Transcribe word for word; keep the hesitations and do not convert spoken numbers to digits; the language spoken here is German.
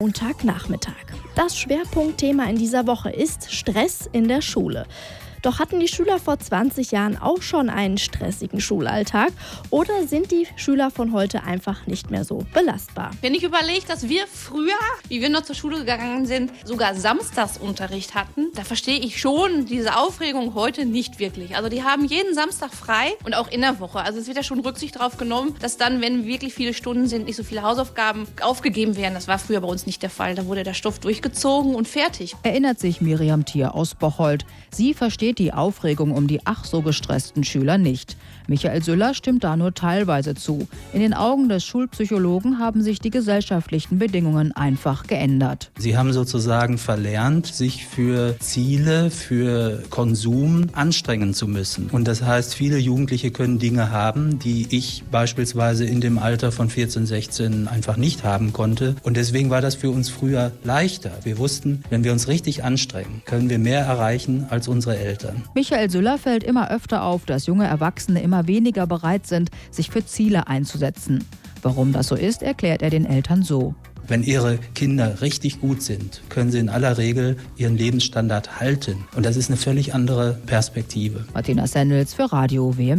Montagnachmittag. Das Schwerpunktthema in dieser Woche ist Stress in der Schule. Doch hatten die Schüler vor zwanzig Jahren auch schon einen stressigen Schulalltag oder sind die Schüler von heute einfach nicht mehr so belastbar? Wenn ich überlege, dass wir früher, wie wir noch zur Schule gegangen sind, sogar Samstagsunterricht hatten, da verstehe ich schon diese Aufregung heute nicht wirklich. Also die haben jeden Samstag frei und auch in der Woche. Also es wird ja schon Rücksicht darauf genommen, dass dann, wenn wirklich viele Stunden sind, nicht so viele Hausaufgaben aufgegeben werden. Das war früher bei uns nicht der Fall. Da wurde der Stoff durchgezogen und fertig. Erinnert sich Miriam Thier aus Bocholt. Sie versteht die Aufregung um die ach so gestressten Schüler nicht. Michael Süller stimmt da nur teilweise zu. In den Augen des Schulpsychologen haben sich die gesellschaftlichen Bedingungen einfach geändert. Sie haben sozusagen verlernt, sich für Ziele, für Konsum anstrengen zu müssen. Und das heißt, viele Jugendliche können Dinge haben, die ich beispielsweise in dem Alter von vierzehn, sechzehn einfach nicht haben konnte. Und deswegen war das für uns früher leichter. Wir wussten, wenn wir uns richtig anstrengen, können wir mehr erreichen als unsere Eltern. Michael Süller fällt immer öfter auf, dass junge Erwachsene immer weniger bereit sind, sich für Ziele einzusetzen. Warum das so ist, erklärt er den Eltern so. Wenn Ihre Kinder richtig gut sind, können sie in aller Regel ihren Lebensstandard halten. Und das ist eine völlig andere Perspektive. Martina Sendels für Radio W M.